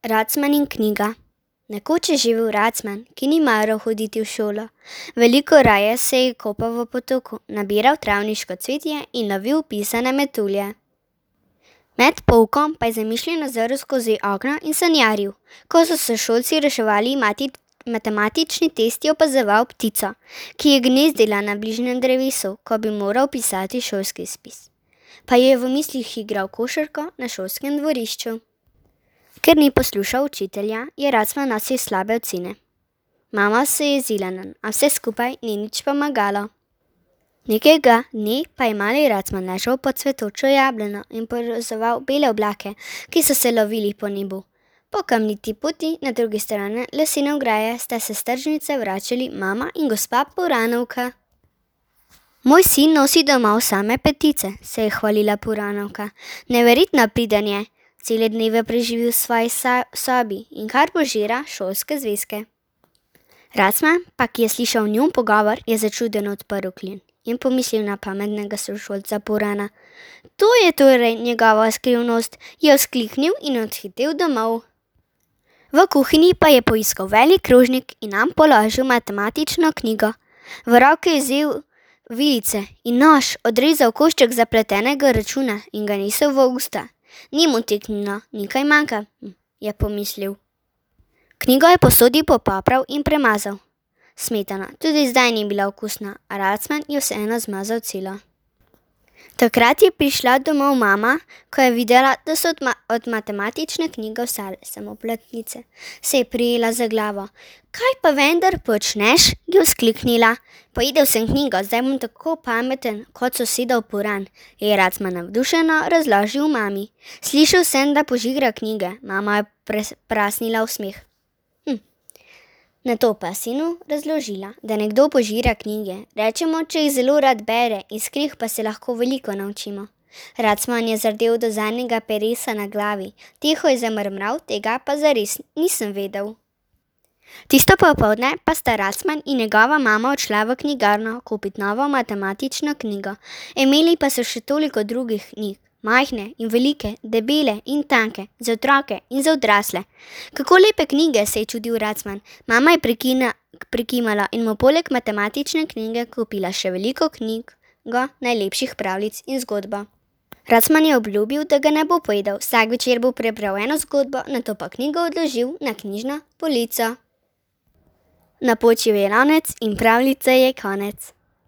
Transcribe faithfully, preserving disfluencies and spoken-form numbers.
Racman in knjiga. Nekoč je živel Racman, ki ni maral hoditi v šolo. Veliko raje se je kopal v potoku, nabiral travniško cvetje in lovil pisane metulje. Med poukom pa je zamišljeno zrl skozi okno in sanjaril. Ko so sošolci reševali mati, matematični test, je opazoval ptico, ki je gnezdila na bližnjem drevesu, ko bi moral pisati šolski izpis. Pa je v mislih igral košarko na šolskem dvorišču. Ker ni poslušal učitelja, je Racman nosil slabe ocene. Mama se je jezila nanj, a vse skupaj ni nič pomagalo. Nekega dne pa je mali Racman ležal pod cvetočo jablano in opazoval bele oblake, ki so se lovili po nebu. Po kamniti poti na drugi strani lesene ograje sta se s tržnice vračali mama in gospa Puranovka. Moj sin nosi domov same petice, se je hvalila Puranovka. Neverjetno priden je. Cele dneve preživi v svoji sobi in kar požira šolske zvezke. Racman, pa ki je slišal njun pogovor, je začudeno odprl klin in pomislil na pametnega sošolca Purana. To je torej njegova skrivnost, je vzkliknil in odhitel domov. V kuhinji pa je poiskal velik krožnik in nam položil matematično knjigo. V roke je vzel vilice in nož, odrezal košček zapletenega računa in ga nesel v usta. Ni mu teknilo, nekaj manjka, je pomislil. Knjigo je posodil, poprav in premazal. Smetana tudi zdaj ni bila okusna, a Racman je vseeno zmazal celo. Takrat je prišla domov mama, ko je videla, da so od, ma- od matematične knjige ostale samo platnice. Se je prijela za glavo. Kaj pa vendar počneš? Je vzkliknila. Pojedel sem knjigo, zdaj bom tako pameten, kot sosedov Puran, je Racman navdušeno razložil mami. Slišal sem, da požigra knjige, mama je prasnila v smeh. Hm. Nato pa sinu razložila, da nekdo požira knjige. Rečemo, če jih zelo rad bere, iz knjig pa se lahko veliko naučimo. Racman je zardel do zadnjega peresa na glavi. Tiho je zamrmral, tega pa zares nisem vedel. Tisto popoldne pa sta Racman in njegova mama odšla v knjigarno kupiti novo matematično knjigo. Imeli pa so še toliko drugih knjig, majhne in velike, debele in tanke, za otroke in za odrasle. Kako lepe knjige, se je čudil Racman. Mama je prikina, prikimala in mu poleg matematične knjige kupila še veliko knjig, najlepših pravljic in zgodbo. Racman je obljubil, da ga ne bo pojedel. Vsak večer bo prebral eno zgodbo, nato pa knjigo odložil na knjižno polico. Napočil je lonec in pravljice je konec.